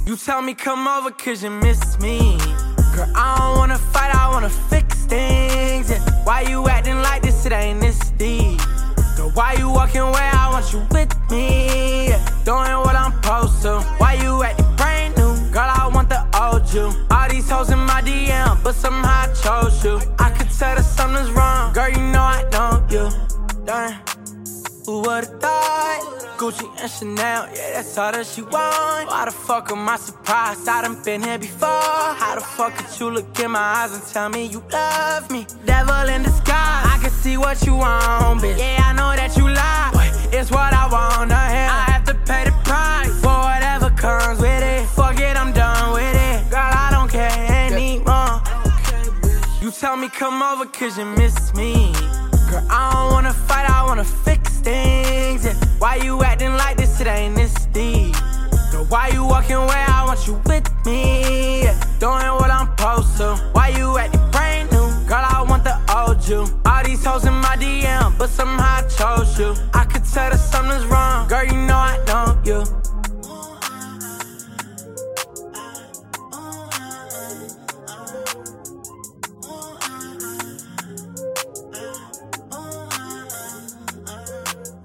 You tell me come over cause you miss me. Girl, I don't wanna fight, I wanna fix things, yeah. Why you acting like this, it ain't this deep. Girl, why you walking away, I want you with me, yeah. Doing what I'm supposed to. Why you acting brand new? Girl, I want the old you. All these hoes in my DM, but somehow I chose you. I could tell that something's wrong. Girl, you know I know you. Darn, who would've thought? Gucci and Chanel, yeah, that's all that she want. Why the fuck am I surprised? I done been here before. How the fuck could you look in my eyes and tell me you love me? Devil in disguise, I can see what you want, bitch. Yeah, I know that you lie, but it's what I wanna hear. I have to pay the price for whatever comes with it. Fuck it, I'm done with it. Girl, I don't care anymore. You tell me come over cause you miss me. Girl, I don't wanna fight, I wanna fix things, yeah. Why you acting like this, it ain't this deep. Girl, why you walking away, I want you with me, yeah. Doing what I'm supposed to. Why you acting brand new? Girl, I want the old you. All these hoes in my DM, but somehow I chose you. I could tell that something's wrong. Girl, you know I know you.